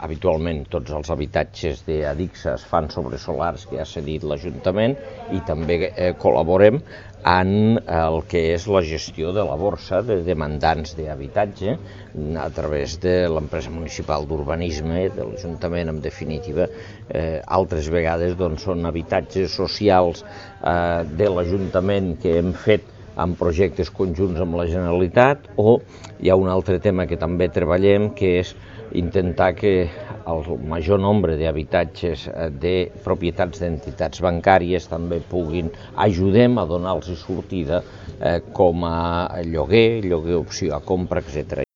habitualment tots els habitatges d'Adixa es fan sobre solars que ha cedit l'Ajuntament i també col·laborem en el que és la gestió de la borsa de demandants d'habitatge a través de l'empresa municipal d'urbanisme, de l'Ajuntament, en definitiva. Altres vegades són habitatges socials de l'Ajuntament que hem fet amb projectes conjunts amb la Generalitat, o hi ha un altre tema que també treballem, que és intentar que el major nombre d'habitatges de propietats d'entitats bancàries també ajudem a donar-los sortida com a lloguer opció a compra, etc.